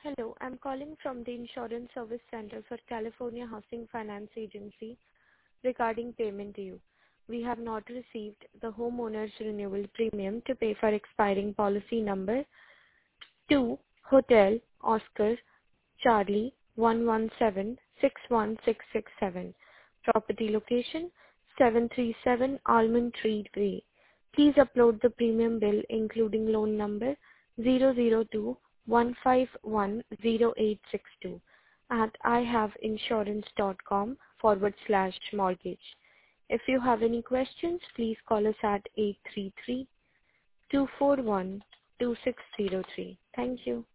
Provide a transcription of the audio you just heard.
Hello, I'm calling from the Insurance Service Center for California Housing Finance Agency regarding payment due. We have not received the homeowner's renewal premium to pay for expiring policy number 2 Hotel Oscar Charlie 11761667. Property location 737 Almond Tree Way. Please upload the premium bill including loan number 002-1510862 at ihaveinsurance.com/mortgage. If you have any questions, please call us at 833-241-2603. Thank you.